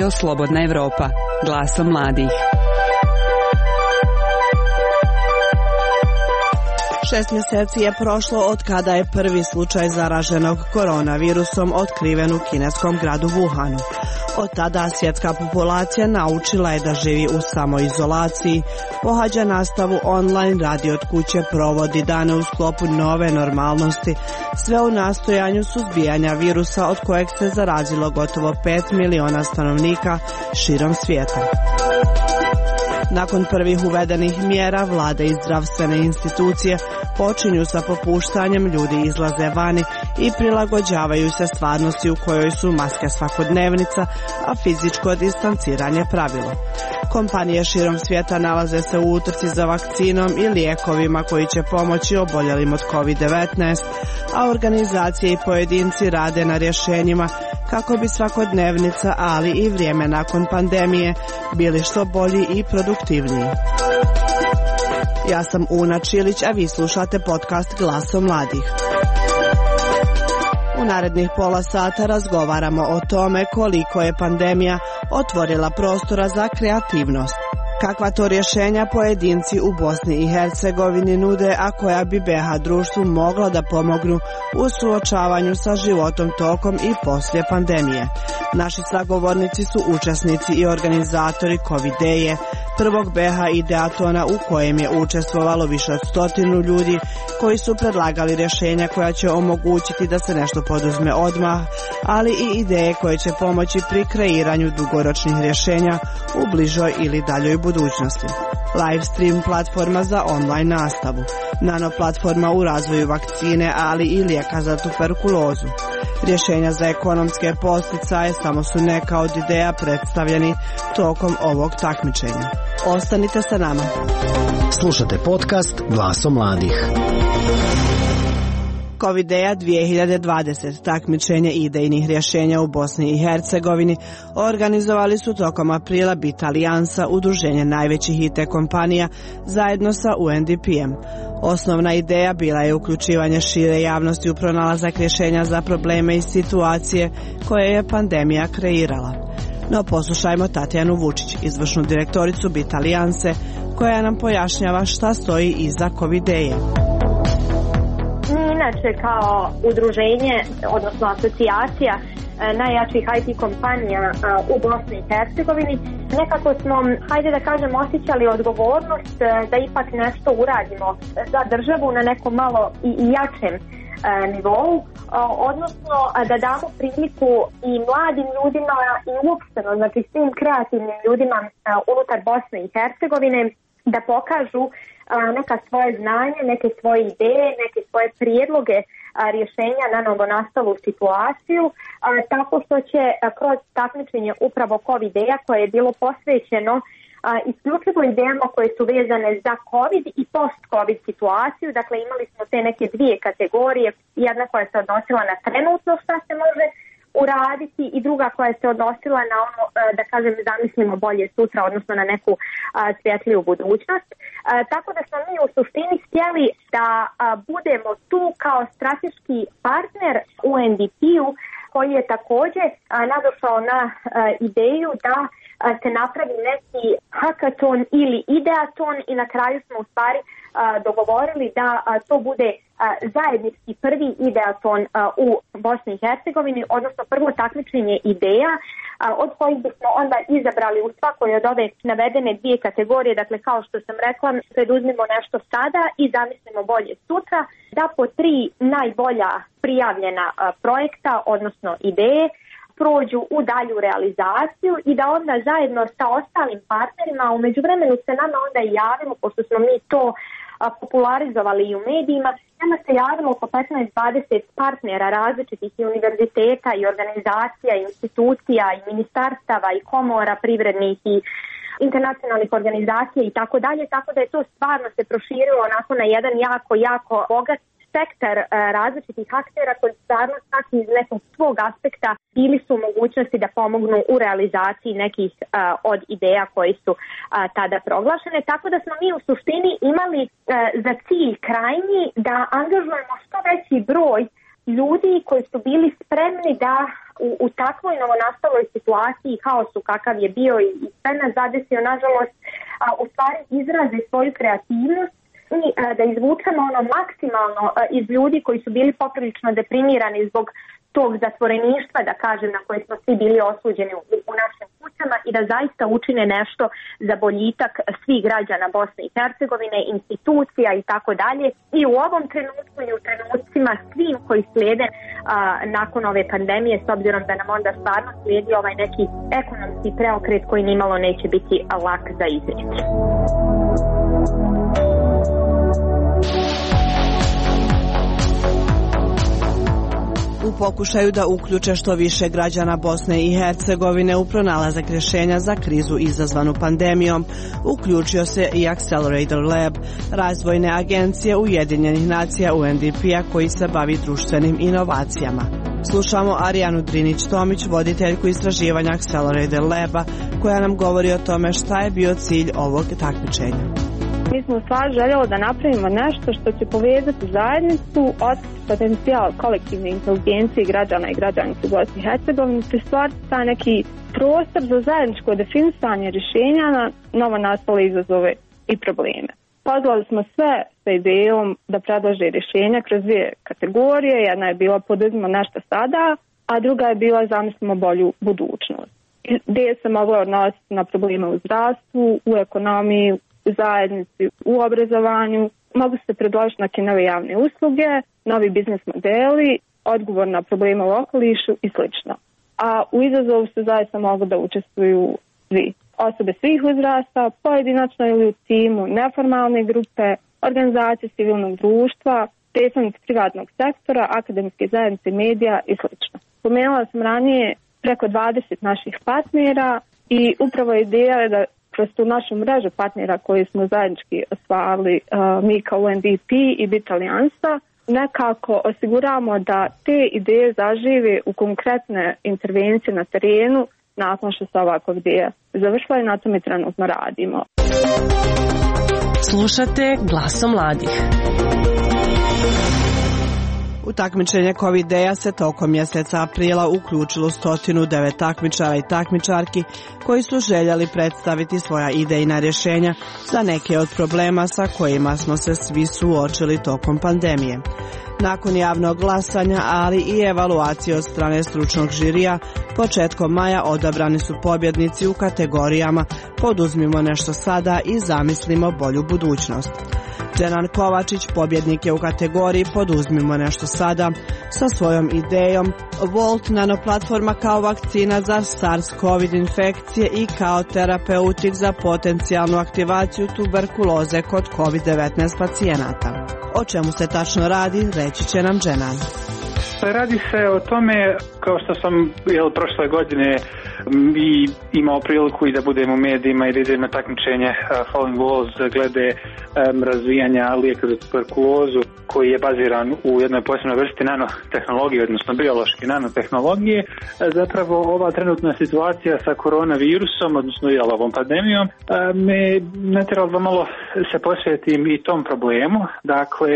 Radio Slobodna Evropa, glasom mladih. 6 mjeseci je prošlo od kada je prvi slučaj zaraženog koronavirusom otkriven u kineskom gradu Wuhanu. Od tada svjetska populacija naučila je da živi u samoizolaciji, pohađa nastavu online, radi od kuće, provodi dane u sklopu nove normalnosti, sve u nastojanju suzbijanja virusa od kojeg se zarazilo gotovo 5 miliona stanovnika širom svijeta. Nakon prvih uvedenih mjera, vlade i zdravstvene institucije počinju sa popuštanjem, ljudi izlaze vani i prilagođavaju se stvarnosti u kojoj su maske svakodnevnica, a fizičko distanciranje pravilo. Kompanije širom svijeta nalaze se u utrci za vakcinom i lijekovima koji će pomoći oboljelim od COVID-19, a organizacije i pojedinci rade na rješenjima kako bi svakodnevnica, ali i vrijeme nakon pandemije bili što bolji i produktivniji. Ja sam Una Čilić, a vi slušate podcast Glasom mladih. U narednih pola sata razgovaramo o tome koliko je pandemija otvorila prostora za kreativnost. Kakva to rješenja pojedinci u Bosni i Hercegovini nude, a koja bi BiH društvu mogla da pomognu u suočavanju sa životom tokom i poslije pandemije. Naši sagovornici su učesnici i organizatori Covideje, prvog BiH ideatona u kojem je učestvovalo više od 100 ljudi koji su predlagali rješenja koja će omogućiti da se nešto poduzme odmah, ali i ideje koje će pomoći pri kreiranju dugoročnih rješenja u bližoj ili daljoj budućnosti. Livestream platforma za online nastavu, nano platforma u razvoju vakcine, ali i lijeka za tuberkulozu. Rješenja za ekonomske posticaje samo su neka od ideja predstavljeni tokom ovog takmičenja. Ostanite sa nama. Slušate podcast Glasom mladih. Covideja 2020, takmičenje idejnih rješenja u Bosni i Hercegovini, organizovali su tokom aprila BIT Alijansa, udruženje najvećih IT kompanija, zajedno sa UNDP-em. Osnovna ideja bila je uključivanje šire javnosti u pronalazak rješenja za probleme i situacije koje je pandemija kreirala. No poslušajmo Tatjanu Vučić, izvršnu direktoricu BIT Alijanse, koja nam pojašnjava šta stoji iza Covideje. Mi inače kao udruženje, odnosno asocijacija najjačih IT kompanija u Bosni i Hercegovini, nekako smo, hajde da kažem, osjećali odgovornost da ipak nešto uradimo za državu na nekom malo i jačem nivou, odnosno da damo priliku i mladim ljudima i uopšteno, znači svim kreativnim ljudima unutar Bosne i Hercegovine da pokažu neka svoje znanje, neke svoje ideje, neke svoje prijedloge rješenja na novonastalu situaciju, tako što će kroz takmičenje upravo Covideja koje je bilo posvećeno isključivo idejama koje su vezane za COVID i post-COVID situaciju. Dakle, imali smo te neke dvije kategorije, jedna koja se odnosila na trenutno šta se može uraditi i druga koja se odnosila na ono, da kažem, zamislimo bolje sutra, odnosno na neku svjetliju budućnost. Tako da smo mi u suštini htjeli da budemo tu kao strateški partner UNDP-u, koji je također nadošao na ideju da se napravi neki hackathon ili ideaton i na kraju smo u stvari dogovorili da to bude zajednički prvi ideaton u Bosni i Hercegovini, odnosno prvo takmičenje ideja od kojih bismo onda izabrali u svakoj od ove navedene dvije kategorije, dakle kao što sam rekla, preduzmimo nešto sada i zamislimo bolje sutra, da po 3 najbolja prijavljena projekta, odnosno ideje, prođu u dalju realizaciju i da onda zajedno sa ostalim partnerima, u međuvremenu se nama onda i javimo, pošto smo mi to popularizovali i u medijima, nama se javilo oko 15-20 partnera različitih i univerziteta i organizacija, i institucija, i ministarstava, i komora privrednih i internacionalnih organizacija i tako dalje, tako da je to stvarno se proširilo onako na jedan jako bogat spektar različitih aktera koji stvarno svaki iz nekog svog aspekta bili su mogućnosti da pomognu u realizaciji nekih od ideja koji su tada proglašene. Tako da smo mi u suštini imali za cilj krajnji da angažujemo što veći broj ljudi koji su bili spremni da u takvoj novonastaloj situaciji, kaosu kakav je bio i sve nas zadesio, nažalost, u stvari izraze svoju kreativnost i da izvučemo ono maksimalno iz ljudi koji su bili poprilično deprimirani zbog tog zatvoreništva, da kažem, na koje smo svi bili osuđeni u našim kućama i da zaista učine nešto za boljitak svih građana Bosne i Hercegovine, institucija i tako dalje. I u ovom trenutku i u trenucima svim koji slijede nakon ove pandemije, s obzirom da nam onda stvarno slijedi ovaj neki ekonomski preokret koji nimalo neće biti lak za izreći. U pokušaju da uključe što više građana Bosne i Hercegovine u pronalazak rješenja za krizu izazvanu pandemijom, uključio se i Accelerator Lab, razvojne agencije Ujedinjenih nacija UNDP-a koji se bavi društvenim inovacijama. Slušamo Arijanu Drinić-Tomić, voditeljku istraživanja Accelerator Laba, koja nam govori o tome šta je bio cilj ovog takmičenja. Mi smo u stvari željeli da napravimo nešto što će povezati zajednicu, otkriti potencijal kolektivne inteligencije građana i građanki u Bosni i Hercegovini, te stvoriti taj neki prostor za zajedničko definisanje rješenja na novonastale izazove i probleme. Pozvali smo sve sa idejom da predlože rješenja kroz dvije kategorije. Jedna je bila poduzmimo nešto sada, a druga je bila zamislimo bolju budućnost. Ideje se mogle odnositi na probleme u zdravstvu, u ekonomiji, u zajednici, u obrazovanju, mogu se predložiti neke nove javne usluge, novi biznis modeli, odgovor na probleme u okolišu i sl. A u izazovu se zaista mogu da učestvuju svi. Osobe svih uzrasta, pojedinačno ili u timu, neformalne grupe, organizacije civilnog društva, predstavnici privatnog sektora, akademske zajednice, medija i sl. Pomenula sam ranije preko 20 naših partnera i upravo ideja je da kroz tu našu mrežu partnera koje smo zajednički osvajali mi kao UNDP i BIT Alijansa, nekako osiguramo da te ideje zažive u konkretne intervencije na terenu nakon što se ovakva ideja završila i na tome trenutno radimo. Slušate Glasom mladih. U takmičenje Covideja se tokom mjeseca aprila uključilo 109 takmičara i takmičarki koji su željeli predstaviti svoja idejna rješenja za neke od problema sa kojima smo se svi suočili tokom pandemije. Nakon javnog glasanja, ali i evaluacije od strane stručnog žirija, početkom maja odabrani su pobjednici u kategorijama Poduzmimo nešto sada i Zamislimo bolju budućnost. Dženan Kovačić pobjednik je u kategoriji Poduzmimo nešto sada sa svojom idejom Volt nanoplatforma kao vakcina za SARS-CoV infekcije i kao terapeutik za potencijalnu aktivaciju tuberkuloze kod COVID-19 pacijenata. O čemu se tačno radi, reći će nam Dženan. Radi se o tome, kao što sam prošle godine i imao priliku i da budem u medijima i da idem na takmičenje Falling Walls glede razvijanja lijeka za tuberkulozu koji je baziran u jednoj posebnoj vrsti nanotehnologije, odnosno biološke nanotehnologije. Zapravo ova trenutna situacija sa koronavirusom, odnosno i ovom pandemijom, me natjeralo da malo se posvetim i tom problemu. Dakle,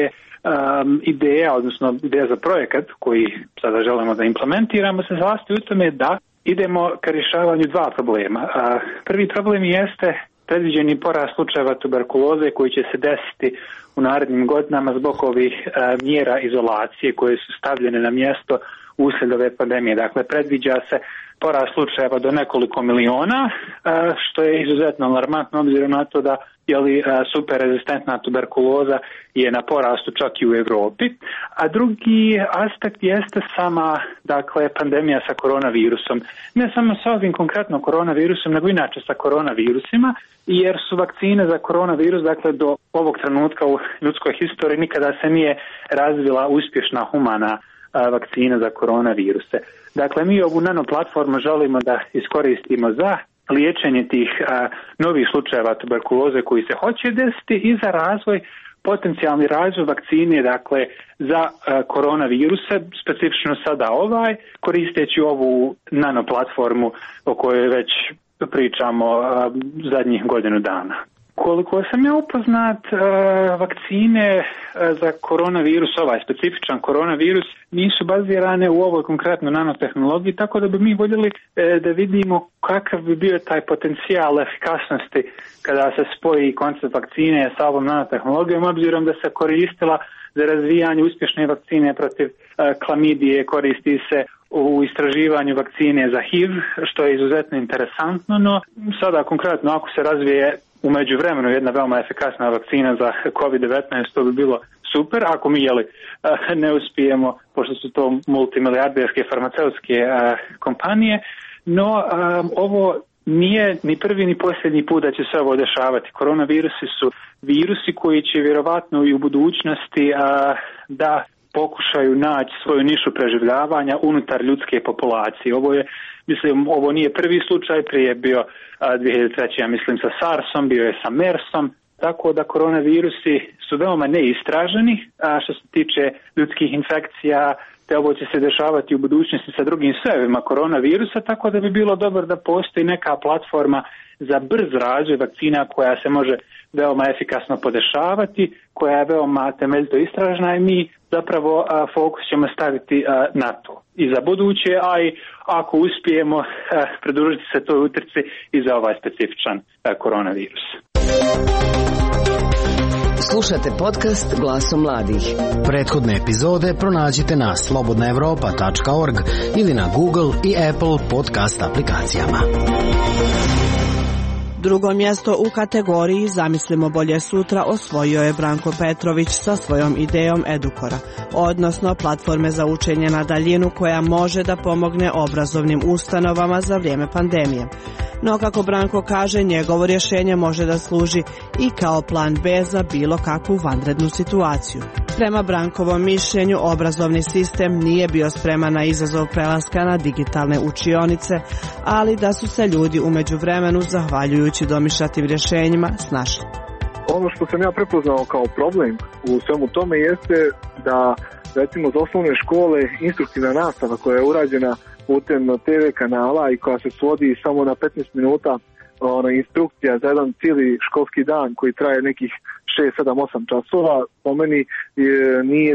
ideja, odnosno ideja za projekat koji sada želimo da implementiramo se sastoji u tome da idemo ka rješavanju dva problema. Prvi problem jeste predviđeni porast slučajeva tuberkuloze koji će se desiti u narednim godinama zbog ovih mjera izolacije koje su stavljene na mjesto uslijed ove pandemije. Dakle, predviđa se porast slučajeva do nekoliko miliona, što je izuzetno alarmantno obzirom na to da superrezistentna tuberkuloza je na porastu čak i u Europi. A drugi aspekt jeste sama pandemija sa koronavirusom. Ne samo sa ovim konkretno koronavirusom, nego inače sa koronavirusima, jer su vakcine za koronavirus, do ovog trenutka u ljudskoj historiji nikada se nije razvila uspješna humana vakcina za koronaviruse. Dakle, mi ovu nanoplatformu želimo da iskoristimo za liječenje tih novih slučajeva tuberkuloze koji se hoće desiti i za potencijalni razvoj vakcine, za koronaviruse, specifično sada koristeći ovu nanoplatformu o kojoj već pričamo zadnjih godinu dana. Koliko sam ja upoznat, vakcine za koronavirus, ovaj specifičan koronavirus, nisu bazirane u ovoj konkretno nanotehnologiji, tako da bi mi voljeli da vidimo kakav bi bio taj potencijal efikasnosti kada se spoji koncept vakcine sa ovom nanotehnologijom, obzirom da se koristila za razvijanje uspješne vakcine protiv klamidije, koristi se u istraživanju vakcine za HIV, što je izuzetno interesantno, no sada konkretno ako se razvije u međuvremenu jedna veoma efikasna vakcina za COVID-19, to bi bilo super, ako mi ne uspijemo, pošto su to multimilijarderske farmaceutske kompanije, no ovo nije ni prvi ni posljednji put da će se ovo dešavati. Koronavirusi su virusi koji će vjerovatno i u budućnosti da pokušaju naći svoju nišu preživljavanja unutar ljudske populacije. Ovo nije prvi slučaj, prije je bio 2003. ja mislim sa SARS-om, bio je sa MERS-om, tako da koronavirusi su veoma neistraženi, a što se tiče ljudskih infekcija, te ovo će se dešavati u budućnosti sa drugim sojevima koronavirusa, tako da bi bilo dobro da postoji neka platforma za brz razvoj vakcina koja se može veoma efikasno podešavati, koja je veoma temeljito istražna i mi zapravo fokus ćemo staviti na to. I za buduće, a i ako uspijemo pridružiti se toj utrci i za ovaj specifičan koronavirus. Slušajte podcast Glasom mladih. Prethodne epizode pronađite na slobodnaevropa.org ili na Google i Apple podcast aplikacijama. Drugo mjesto u kategoriji Zamislimo bolje sutra osvojio je Branko Petrović sa svojom idejom Edukora, odnosno platforme za učenje na daljinu koja može da pomogne obrazovnim ustanovama za vrijeme pandemije. No, kako Branko kaže, njegovo rješenje može da služi i kao plan B za bilo kakvu vanrednu situaciju. Prema Brankovom mišljenju, obrazovni sistem nije bio spreman na izazov prelaska na digitalne učionice, ali da su se ljudi u međuvremenu, zahvaljujući domišljatim rješenjima, snašli. Ono što sam ja prepoznao kao problem u svemu tome jeste da, recimo, za osnovne škole instruktivna nastava koja je urađena putem TV kanala i koja se svodi samo na 15 minuta instrukcija za jedan cijeli školski dan koji traje nekih 6, 7, 8 časova, po meni nije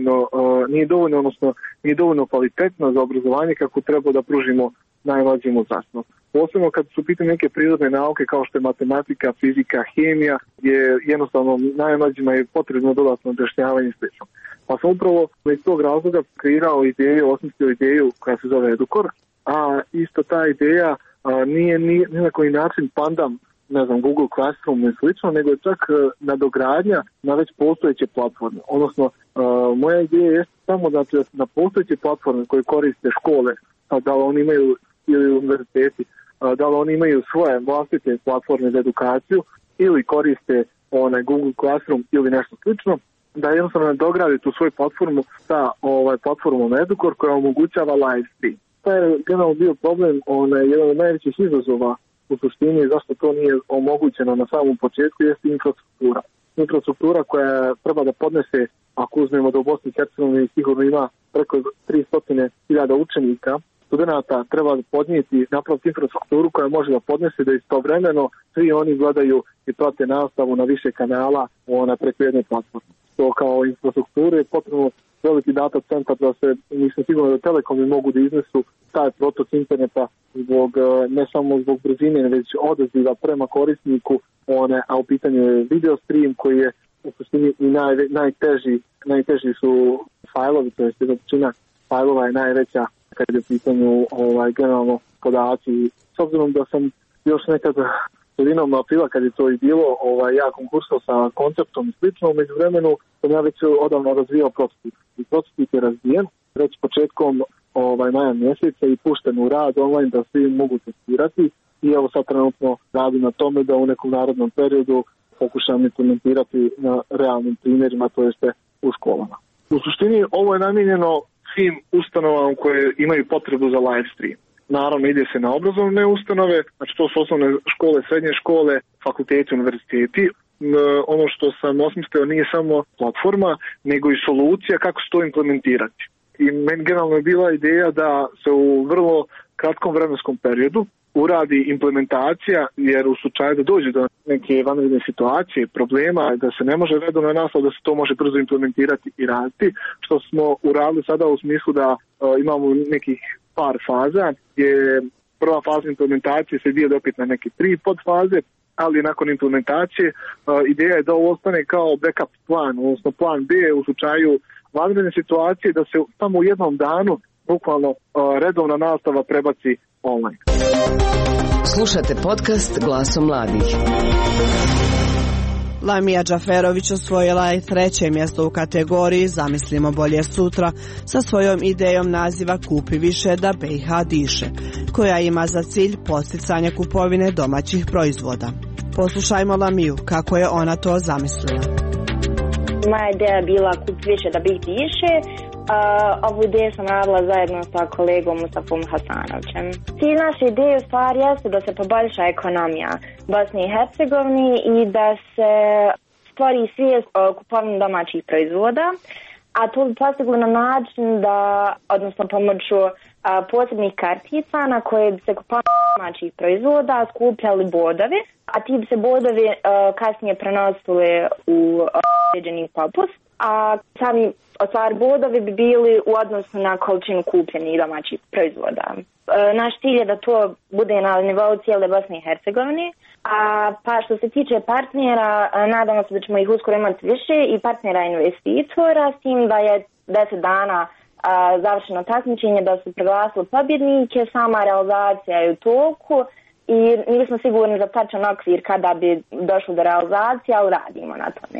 dovoljno kvalitetno za obrazovanje kako treba da pružimo najmlađim uzrastima. Posebno kad su pitanje neke prirodne nauke kao što je matematika, fizika, hemija, gdje jednostavno najmlađima je potrebno dodatno objašnjavanje i slično. Pa sam upravo iz tog razloga osmislio ideju koja se zove Edukor, a isto ta ideja nije ni na koji način pandam, Google Classroom i slično, nego je čak nadogradnja na već postojeće platforme. Odnosno, moja ideja je samo da na postojeće platforme koje koriste škole, da li oni imaju ili univerziteti, da li oni imaju svoje vlastite platforme za edukaciju ili koriste Google Classroom ili nešto slično, da jednostavno nadogradi tu svoju platformu sa platformom Edukor koja omogućava live stream. To je generalno bio problem, jedan od najvećih izazova u suštini zašto to nije omogućeno na samom početku jeste infrastruktura. Infrastruktura koja treba da podnese, ako uzmemo da u Bosni i Hercegovini sigurno ima preko 300.000 učenika, studenta, treba podnijeti napraviti infrastrukturu koja može da podnese da istovremeno svi oni gledaju i prate nastavu na više kanala preko jedne platforme. To kao infrastrukturu je potrebno veliki data centar da se, nisam sigurno da telekomi mogu da iznesu taj protok interneta ne samo zbog brzine, već odaziva prema korisniku, a u pitanju je video stream koji je u suštini i najteži su fajlovi, to je većina fajlova je najveća kad je u pitanju generalno podaci. S obzirom da sam još nekad sredinom aprila kad je to i bilo, ja konkursao sa konceptom i slično, među vremenu sam ja već odavno razvijao prototip. I prototip je razvijen već početkom maja mjeseca i pušten u rad online da svi mogu testirati i evo sad trenutno radim na tome da u nekom narednom periodu pokušam implementirati na realnim primjerima, to jeste u školama. U suštini ovo je namijenjeno svim ustanovama koje imaju potrebu za live stream. Naravno ide se na obrazovne ustanove, znači to su osnovne škole, srednje škole, fakulteti, univerziteti. Ono što sam osmislio nije samo platforma, nego i solucija kako se to implementirati. I meni generalno je bila ideja da se u vrlo kratkom vremenskom periodu uradi implementacija, jer u slučaju da dođe do neke vanredne situacije, problema, da se ne može redovna nastava, da se to može brzo implementirati i raditi, što smo uradili sada u smislu da imamo nekih par faza, gdje prva faza implementacije se dijeli opet na neke 3 podfaze, ali nakon implementacije ideja je da ovo ostane kao backup plan, odnosno plan B u slučaju vanredne situacije, da se samo u jednom danu bukvalno redovna nastava prebaci online. Slušate podcast Glasom mladih. Lamija Džaferović osvojila je 3. mjesto u kategoriji Zamislimo bolje sutra sa svojom idejom naziva Kupi više da BiH diše, koja ima za cilj podsticanje kupovine domaćih proizvoda. Poslušajmo Lamiju kako je ona to zamislila. Moja ideja je bila Kupi više da BiH diše. Ovu ideju sam radila zajedno sa kolegom Mustafom Hasanovićem. Cilj naše ideje u stvari jeste da se poboljša ekonomija Bosne i Hercegovine i da se stvori svijest o kupovini domaćih proizvoda, a to bi postiglo na način da, odnosno pomoću posebnih kartica na koje bi se kupovini domaćih proizvoda skupljali bodovi, a ti bi se bodovi kasnije prenosili u određeni popust, a sami bodovi bi bili u odnosu na količinu kupljenih domaćih proizvoda. Naš cilj je da to bude na nivou cijele Bosne i Hercegovine, pa što se tiče partnera, nadamo se da ćemo ih uskoro imati više i partnera investitora, s tim da je 10 dana završeno takmičenje, da su proglasili pobjednike, sama realizacija je u toku i nismo sigurni za tačan okvir kada bi došlo do realizacije, ali radimo na tome.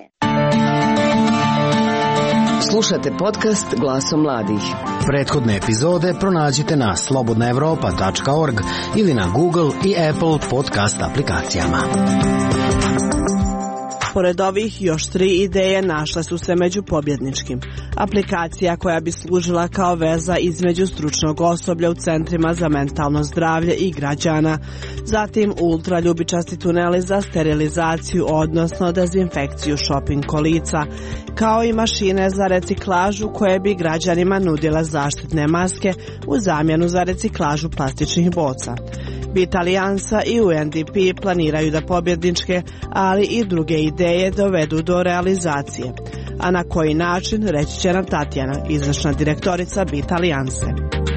Slušate podcast Glasom mladih. Prethodne epizode pronađite na slobodnaevropa.org ili na Google i Apple podcast aplikacijama. Pored ovih, još 3 ideje našle su se među pobjedničkim. Aplikacija koja bi služila kao veza između stručnog osoblja u centrima za mentalno zdravlje i građana. Zatim ultraljubičasti tuneli za sterilizaciju, odnosno dezinfekciju shopping kolica, kao i mašine za reciklažu koje bi građanima nudile zaštitne maske u zamjenu za reciklažu plastičnih boca. Bit Alijansa i UNDP planiraju da pobjedničke, ali i druge ideje dovedu do realizacije. A na koji način, reći će nam Tatjana, izvršna direktorica Bit Alijanse.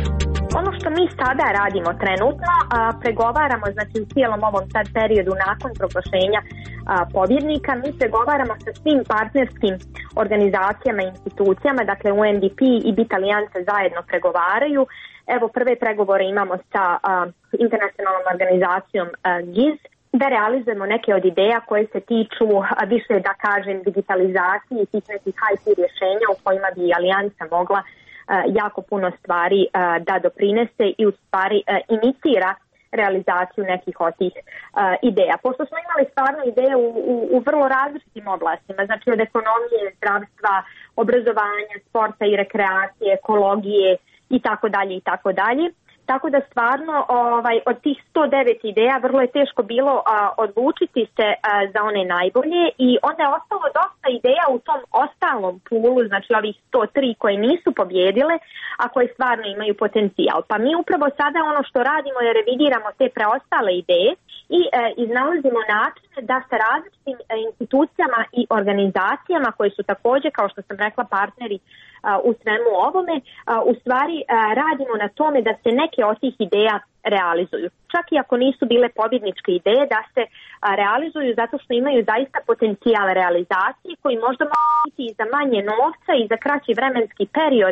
Ono što mi sada radimo trenutno, pregovaramo, znači u cijelom ovom sad periodu nakon proglašenja pobjednika, mi pregovaramo sa svim partnerskim organizacijama i institucijama, dakle UNDP i Bit Alijansa zajedno pregovaraju. Evo, prve pregovore imamo sa internacionalnom organizacijom GIZ, da realizujemo neke od ideja koje se tiču više, da kažem, digitalizacije i tih nekih IT rješenja u kojima bi Alijansa mogla jako puno stvari da doprinese i u stvari inicira realizaciju nekih od tih ideja. Pošto smo imali stvarno ideje u vrlo različitim oblastima, znači od ekonomije, zdravstva, obrazovanja, sporta i rekreacije, ekologije i tako dalje i tako dalje. Tako da stvarno od tih 109 ideja vrlo je teško bilo odlučiti se za one najbolje i onda je ostalo dosta ideja u tom ostalom pulu, znači ovih 103 koje nisu pobjedile, a koje stvarno imaju potencijal. Pa mi upravo sada ono što radimo je revidiramo te preostale ideje i iznalazimo načine da sa različitim institucijama i organizacijama koje su također, kao što sam rekla, partneri u svemu ovome, u stvari radimo na tome da se neke od tih ideja realizuju. Čak i ako nisu bile pobjedničke ideje, da se realizuju zato što imaju zaista potencijal realizacije koji možda može biti i za manje novca i za kraći vremenski period,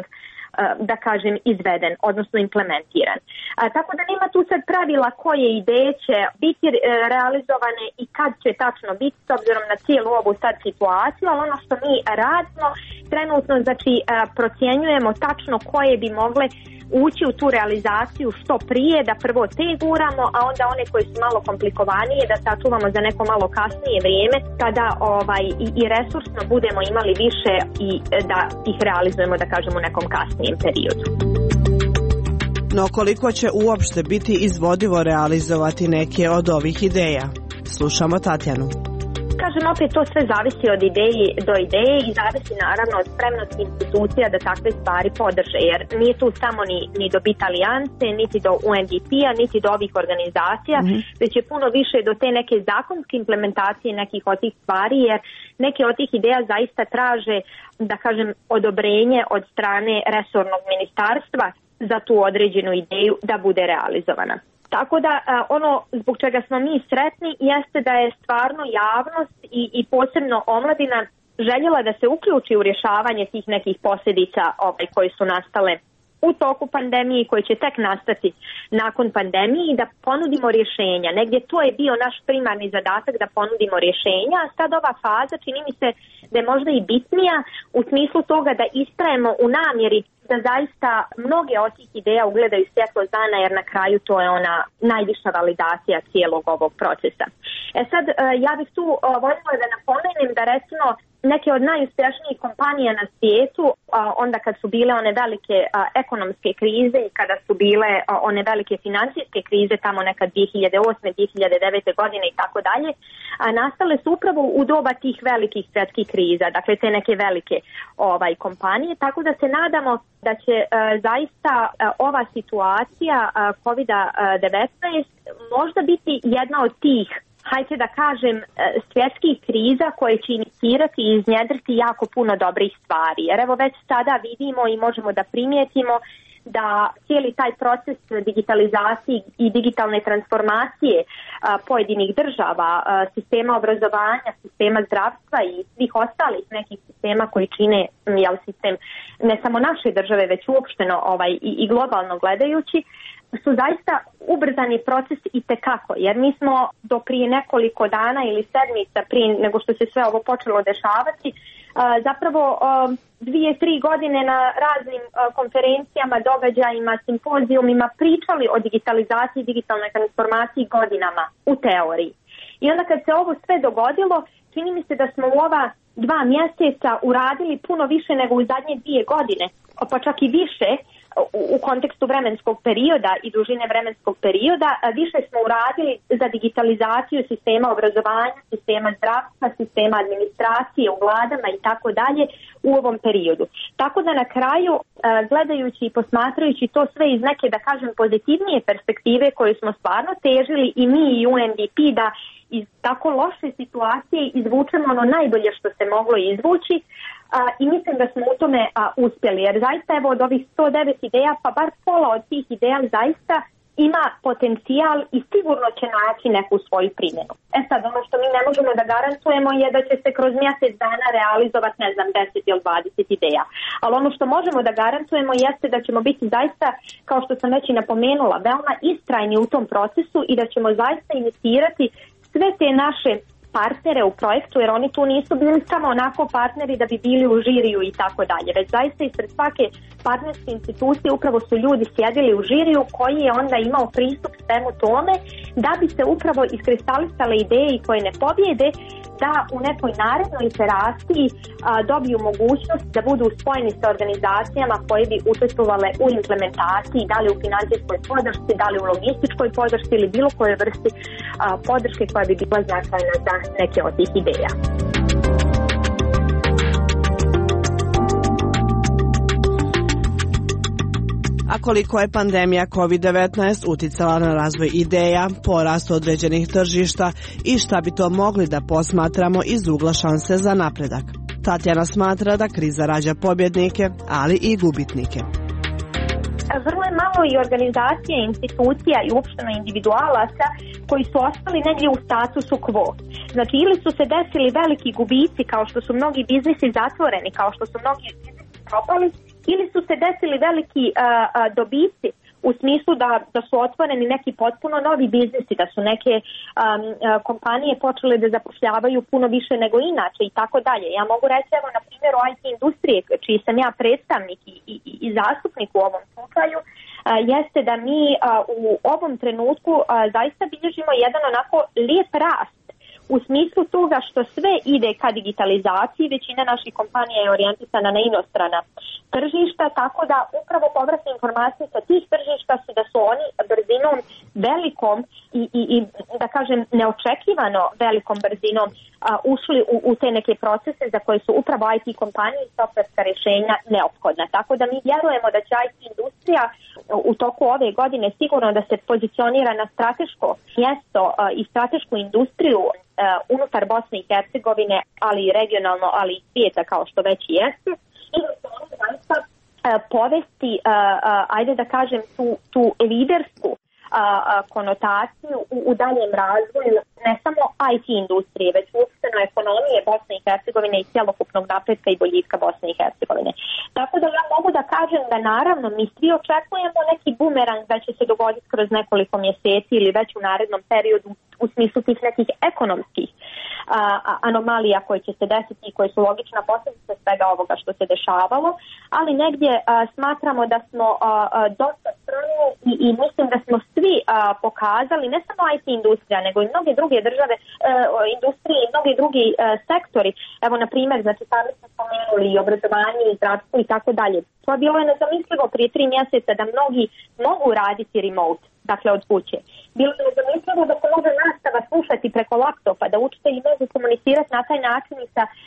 da kažem, izveden, odnosno implementiran. Tako da nema tu sad pravila koje ideje će biti realizovane i kad će tačno biti s obzirom na cijelu ovu sad situaciju, ali ono što mi radimo trenutno, znači procjenjujemo tačno koje bi mogle ući u tu realizaciju što prije, da prvo te guramo, a onda one koje su malo komplikovanije da sačuvamo za neko malo kasnije vrijeme kada i resursno budemo imali više i da ih realizujemo, da kažemo, u nekom kasnijem periodu. No koliko će uopšte biti izvodivo realizovati neke od ovih ideja? Slušamo Tatjanu. Kažem, opet to sve zavisi od ideje do ideje i zavisi naravno od spremnosti institucija da takve stvari podrže, jer nije tu samo ni do BIT alijance, niti do UNDP-a, niti do ovih organizacija, već je puno više do te neke zakonske implementacije nekih od tih stvari, jer neke od tih ideja zaista traže, da kažem, odobrenje od strane resornog ministarstva za tu određenu ideju da bude realizovana. Tako da ono zbog čega smo mi sretni jeste da je stvarno javnost i posebno omladina željela da se uključi u rješavanje tih nekih posljedica koje su nastale u toku pandemije i koje će tek nastati nakon pandemije i da ponudimo rješenja. Negdje to je bio naš primarni zadatak da ponudimo rješenja, a sad ova faza čini mi se da je možda i bitnija u smislu toga da istrajemo u namjeri da zaista mnoge od tih ideja ugledaju svjetlo dana, jer na kraju to je ona najviša validacija cijelog ovog procesa. Sad, ja bih tu voljela da napomenem da recimo neke od najuspješnijih kompanija na svijetu, onda kad su bile one velike ekonomske krize i kada su bile one velike financijske krize tamo nekad 2008. 2009. godine i tako dalje, nastale su upravo u doba tih velikih svjetskih kriza, dakle te neke velike kompanije, tako da se nadamo da će zaista ova situacija COVID-19 možda biti jedna od tih, hajde da kažem, svjetskih kriza koje će inicirati i iznjedriti jako puno dobrih stvari. Jer evo već sada vidimo i možemo da primijetimo da cijeli taj proces digitalizacije i digitalne transformacije pojedinih država, sistema obrazovanja, sistema zdravstva i svih ostalih nekih sistema koji čine sistem ne samo naše države, već uopšteno i globalno gledajući, su zaista ubrzani proces itekako, jer mi smo do prije nekoliko dana ili sedmica prije nego što se sve ovo počelo dešavati, zapravo 2-3 godine na raznim konferencijama, događajima, simpozijumima pričali o digitalizaciji i digitalnoj transformaciji godinama u teoriji. I onda kad se ovo sve dogodilo, čini mi se da smo u ova 2 mjeseca uradili puno više nego u zadnje 2 godine, pa čak i više u kontekstu vremenskog perioda i dužine vremenskog perioda, više smo uradili za digitalizaciju sistema obrazovanja, sistema zdravstva, sistema administracije u vladama i tako dalje u ovom periodu. Tako da na kraju, gledajući i posmatrajući to sve iz neke, da kažem, pozitivnije perspektive koje smo stvarno težili i mi i UNDP da iz tako loše situacije izvučemo ono najbolje što se moglo izvući, i mislim da smo u tome uspjeli, jer zaista evo od ovih 109 ideja, pa bar pola od tih ideja zaista ima potencijal i sigurno će naći neku svoju primjenu. Sad, ono što mi ne možemo da garantujemo je da će se kroz mjesec dana realizovati, 10 ili 20 ideja. Ali ono što možemo da garantujemo jeste da ćemo biti zaista, kao što sam već i napomenula, veoma istrajni u tom procesu i da ćemo zaista inicirati sve te naše partnere u projektu, jer oni tu nisu bili samo onako partneri da bi bili u žiriju i tako dalje, već zaista ispred svake partnerske institucije upravo su ljudi sjedili u žiriju koji je onda imao pristup svemu tome da bi se upravo iskristalisale ideje i koje ne pobjede da u nekoj narednoj iteraciji dobiju mogućnost da budu spojeni sa organizacijama koje bi učestvovale u implementaciji, da li u financijskoj podršci, da li u logističkoj podršci ili bilo kojoj vrsti podrške koja bi bila značajna za neke od tih ideja. A koliko je pandemija COVID-19 uticala na razvoj ideja, porast određenih tržišta i šta bi to mogli da posmatramo iz ugla šanse za napredak? Tatjana smatra da kriza rađa pobjednike, ali i gubitnike. Vrlo je malo i organizacija, institucija i uopšteno individualaca koji su ostali negdje u statusu quo. Znači, ili su se desili veliki gubici kao što su mnogi biznisi zatvoreni, kao što su mnogi biznisi propali, ili su se desili veliki dobici u smislu da su otvoreni neki potpuno novi biznisi, da su neke kompanije počele da zapošljavaju puno više nego inače i tako dalje. Ja mogu reći, evo, na primjeru IT industrije, čiji sam ja predstavnik i zastupnik u ovom slučaju, jeste da mi u ovom trenutku zaista bilježimo jedan onako lijep rast u smislu toga što sve ide ka digitalizaciji, većina naših kompanija je orijentisana na inostrana tržišta, tako da upravo povratne informacije sa tih tržišta su da su oni brzinom velikom i da kažem neočekivano velikom brzinom ušli u te neke procese za koje su upravo IT kompanije i softverska rješenja neophodna. Tako da mi vjerujemo da će IT industrija u toku ove godine sigurno da se pozicionira na strateško mjesto i stratešku industriju unutar Bosne i Hercegovine, ali i regionalno, ali i svijeta kao što već i jeste. I da se oni zaista povesti, ajde da kažem, tu lidersku konotaciju u daljem razvoju ne samo IT industrije, već uopšteno ekonomije Bosne i Hercegovine i cjelokupnog napretka i boljitka Bosne i Hercegovine. Tako da ja mogu da kažem da naravno mi svi očekujemo neki bumerang da će se dogoditi kroz nekoliko mjeseci ili već u narednom periodu u smislu tih nekih ekonomskih anomalija koje će se desiti i koje su logična posljedica svega ovoga što se dešavalo, ali negdje smatramo da smo dosta spremni i mislim da smo svi pokazali, ne samo IT industrija, nego i mnoge druge države, industrije i mnogi drugi sektori. Evo, na primjer, znači sami smo spomenuli i obrazovanje i zdravstvo i tako dalje. To je bilo nezamislivo prije 3 mjeseca da mnogi mogu raditi remote, dakle od kuće. Bilo je nezamislivo da se može nastava slušati preko laptopa, da učitelji mogu komunicirati na taj način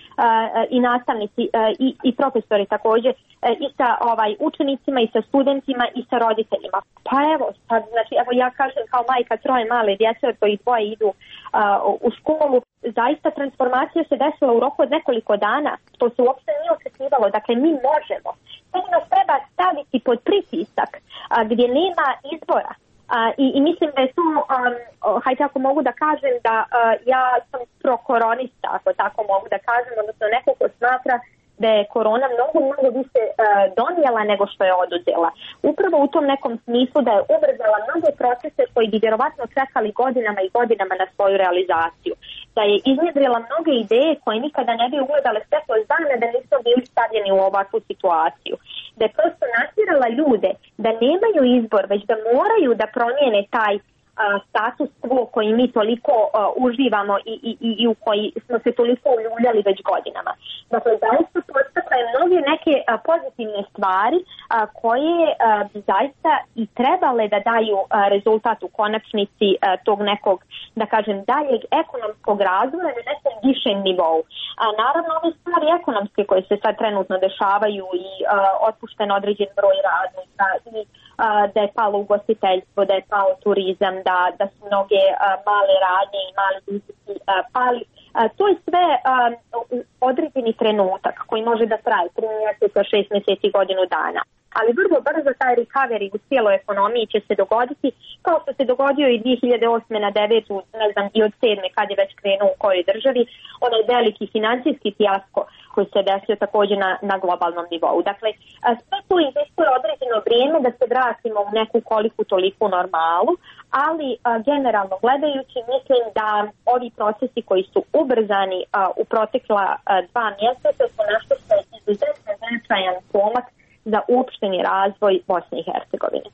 i nastavnici i profesori također i sa učenicima i sa studentima i sa roditeljima. Pa evo, znači, evo ja kažem kao majka 3 male djece od kojih 2 idu u školu, zaista transformacija se desila u roku od nekoliko dana, što se uopšte nije očekivalo. Dakle, mi možemo. Samo nas treba staviti pod pritisak gdje nema izbora. I mislim da je tu, hajde ako mogu da kažem da ja sam prokoronista, ako tako mogu da kažem, odnosno neko ko smatra da je korona mnogo više donijela nego što je oduzela. Upravo u tom nekom smislu da je ubrzala mnoge procese koji bi vjerovatno čekali godinama i godinama na svoju realizaciju. Da je iznjedrila mnoge ideje koje nikada ne bi ugledale svjetlo dana da nisu bili stavljeni u ovakvu situaciju. Da je prosto natjerala ljude da nemaju izbor, već da moraju da promijene taj status quo koji mi toliko uživamo i u koji smo se toliko uljuljali već godinama. Dakle, zaista podstakle mnoge neke pozitivne stvari koje bi zaista i trebale da daju rezultat u konačnici tog nekog, da kažem, daljeg ekonomskog razvoja na nekom višem nivou. Naravno, ove stvari ekonomske koje se sad trenutno dešavaju i otpušten određen broj radnika i da je palo ugostiteljstvo, da je pao turizam, da su mnoge male radnje i mali biznisi pali. To je sve određeni trenutak koji može da traje 3 mjeseca, 6 mjeseci, godinu dana. Ali vrlo brzo taj recovery u cijeloj ekonomiji će se dogoditi, kao što se dogodio i 2008. na 9. ne znam i od 7. kad je već krenuo u kojoj državi, onaj veliki financijski fijasko koji se desio također na globalnom nivou. Dakle, sve to iziskuje određeno vrijeme da se vratimo u neku koliku toliku normalu, ali generalno gledajući mislim da ovi procesi koji su ubrzani u protekla 2 mjeseca su nešto što je izuzetno značajan pomak za uopšteni razvoj Bosne i Hercegovine.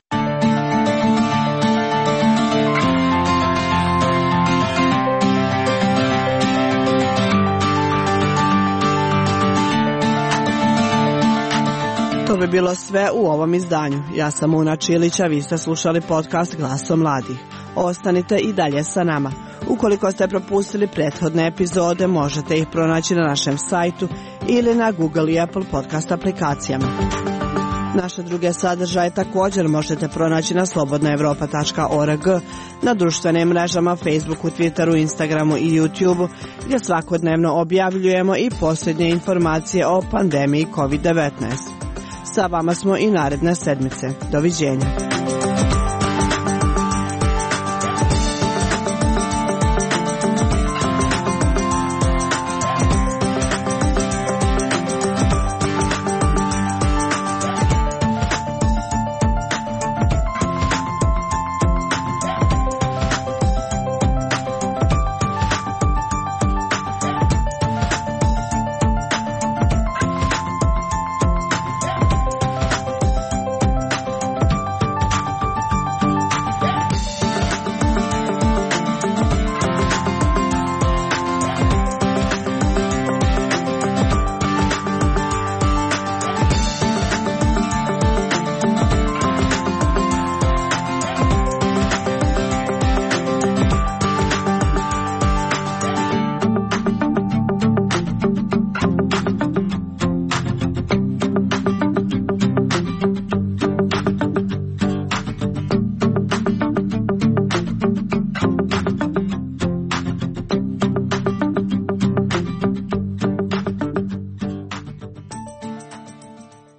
To bi bilo sve u ovom izdanju. Ja sam Una Čilić, a vi ste slušali podcast Glasom mladih. Ostanite i dalje sa nama. Ukoliko ste propustili prethodne epizode, možete ih pronaći na našem sajtu ili na Google i Apple podcast aplikacijama. Naše druge sadržaje također možete pronaći na slobodnaevropa.org, na društvenim mrežama Facebooku, Twitteru, Instagramu i YouTubeu, gdje svakodnevno objavljujemo i posljednje informacije o pandemiji COVID-19. Sa vama smo i naredne sedmice. Doviđenja.